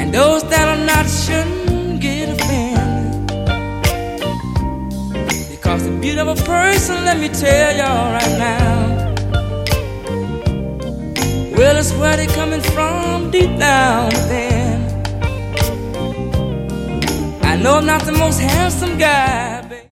Those that are not shouldn't get offended, because the beauty of a person, let me tell y'all right now, well, it's where they coming from deep down within. I know I'm not the most handsome guy,